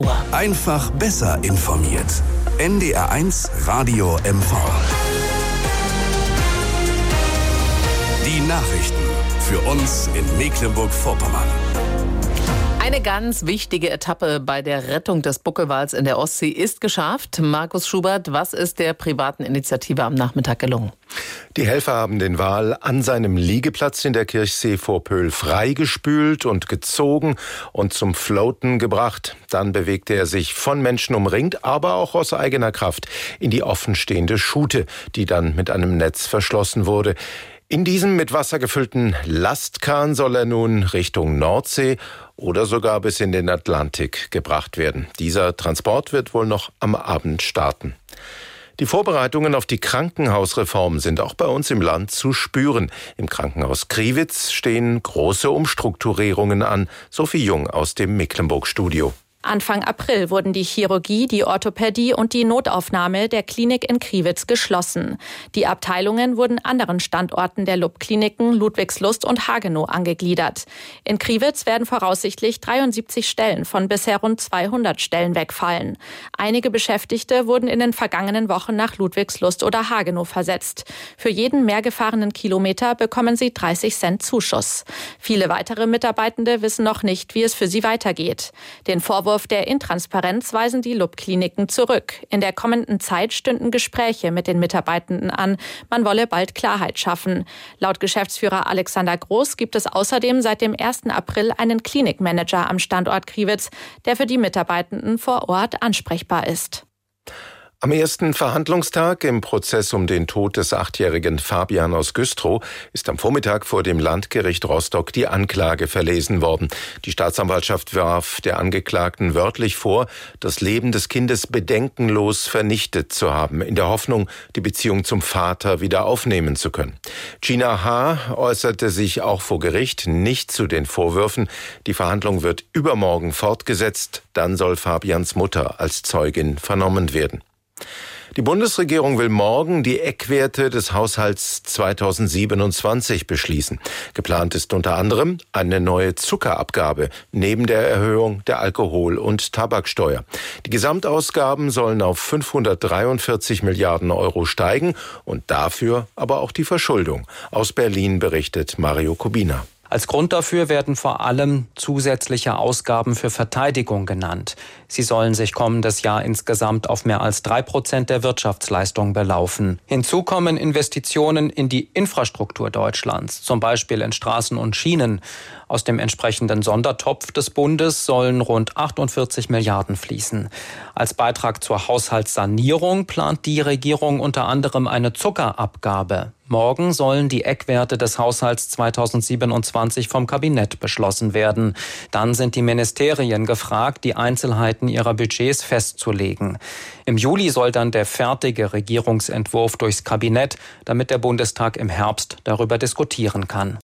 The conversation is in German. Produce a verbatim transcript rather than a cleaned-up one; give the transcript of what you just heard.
Einfach besser informiert. N D R eins Radio M V. Die Nachrichten für uns in Mecklenburg-Vorpommern. Eine ganz wichtige Etappe bei der Rettung des Buckelwals in der Ostsee ist geschafft. Markus Schubert, was ist der privaten Initiative am Nachmittag gelungen? Die Helfer haben den Wal an seinem Liegeplatz in der Kirchsee vor Pöhl freigespült und gezogen und zum Floaten gebracht. Dann bewegte er sich von Menschen umringt, aber auch aus eigener Kraft in die offenstehende Schute, die dann mit einem Netz verschlossen wurde. In diesem mit Wasser gefüllten Lastkahn soll er nun Richtung Nordsee oder sogar bis in den Atlantik gebracht werden. Dieser Transport wird wohl noch am Abend starten. Die Vorbereitungen auf die Krankenhausreform sind auch bei uns im Land zu spüren. Im Krankenhaus Kriwitz stehen große Umstrukturierungen an. Sophie Jung aus dem Mecklenburg-Studio. Anfang April wurden die Chirurgie, die Orthopädie und die Notaufnahme der Klinik in Kriwitz geschlossen. Die Abteilungen wurden anderen Standorten der L U B-Kliniken Ludwigslust und Hagenow angegliedert. In Kriwitz werden voraussichtlich dreiundsiebzig Stellen von bisher rund zweihundert Stellen wegfallen. Einige Beschäftigte wurden in den vergangenen Wochen nach Ludwigslust oder Hagenow versetzt. Für jeden mehr gefahrenen Kilometer bekommen sie dreißig Cent Zuschuss. Viele weitere Mitarbeitende wissen noch nicht, wie es für sie weitergeht. Den Vorwurf der Intransparenz weisen die L U B-Kliniken zurück. In der kommenden Zeit stünden Gespräche mit den Mitarbeitenden an. Man wolle bald Klarheit schaffen. Laut Geschäftsführer Alexander Groß gibt es außerdem seit dem ersten April einen Klinikmanager am Standort Kriwitz, der für die Mitarbeitenden vor Ort ansprechbar ist. Am ersten Verhandlungstag im Prozess um den Tod des achtjährigen Fabian aus Güstrow ist am Vormittag vor dem Landgericht Rostock die Anklage verlesen worden. Die Staatsanwaltschaft warf der Angeklagten wörtlich vor, das Leben des Kindes bedenkenlos vernichtet zu haben, in der Hoffnung, die Beziehung zum Vater wieder aufnehmen zu können. Gina H. äußerte sich auch vor Gericht nicht zu den Vorwürfen. Die Verhandlung wird übermorgen fortgesetzt. Dann soll Fabians Mutter als Zeugin vernommen werden. Die Bundesregierung will morgen die Eckwerte des Haushalts zweitausendsiebenundzwanzig beschließen. Geplant ist unter anderem eine neue Zuckerabgabe neben der Erhöhung der Alkohol- und Tabaksteuer. Die Gesamtausgaben sollen auf fünfhundertdreiundvierzig Milliarden Euro steigen und dafür aber auch die Verschuldung. Aus Berlin berichtet Mario Kubina. Als Grund dafür werden vor allem zusätzliche Ausgaben für Verteidigung genannt. Sie sollen sich kommendes Jahr insgesamt auf mehr als drei Prozent der Wirtschaftsleistung belaufen. Hinzu kommen Investitionen in die Infrastruktur Deutschlands, zum Beispiel in Straßen und Schienen. Aus dem entsprechenden Sondertopf des Bundes sollen rund achtundvierzig Milliarden fließen. Als Beitrag zur Haushaltssanierung plant die Regierung unter anderem eine Zuckerabgabe. Morgen sollen die Eckwerte des Haushalts zweitausendsiebenundzwanzig vom Kabinett beschlossen werden. Dann sind die Ministerien gefragt, die Einzelheiten ihrer Budgets festzulegen. Im Juli soll dann der fertige Regierungsentwurf durchs Kabinett, damit der Bundestag im Herbst darüber diskutieren kann.